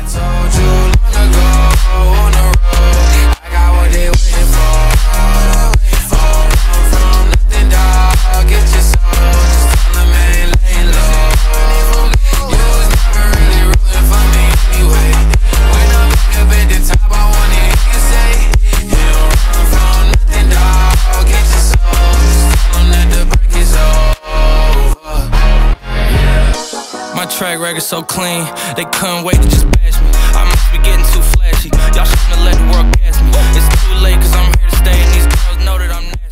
Told you long ago on the road, I got what they waiting for. From nothing, dog, get your soul. Just tell them I ain't laying low. You was never really rooting for me anyway. When I'm up at the top, I wanna hear you say, you don't run from nothing, dog, get your soul. Just tell them that the break is over. My track record so clean, they couldn't wait to just bash me. I must be getting too flashy. Y'all shouldn't have let the world gas me. It's too late, cause I'm here to stay, and these girls know that I'm